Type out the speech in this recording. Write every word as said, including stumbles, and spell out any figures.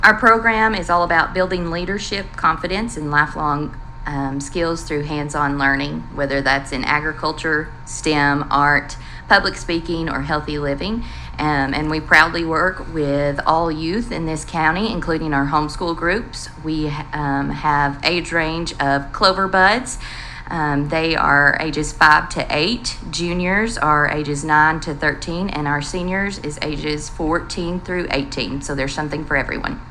Our program is all about building leadership, confidence, and lifelong um, skills through hands-on learning, whether that's in agriculture, STEM, art, public speaking, or healthy living. Um, and we proudly work with all youth in this county, including our homeschool groups. We um, have age range of Clover Buds. Um, they are ages five to eight. Juniors are ages nine to thirteen, and our seniors is ages fourteen through eighteen. So there's something for everyone.